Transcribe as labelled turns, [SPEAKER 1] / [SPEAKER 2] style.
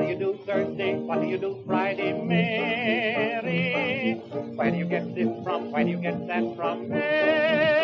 [SPEAKER 1] do you do Thursday? What do you do Friday, Mary? Where do you get this from? Where do you get that from, Mary?